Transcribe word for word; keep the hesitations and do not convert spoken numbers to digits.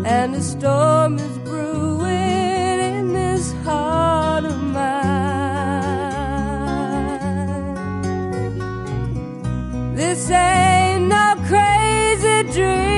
and a storm is brewing in this heart of mine. This ain't no crazy dream.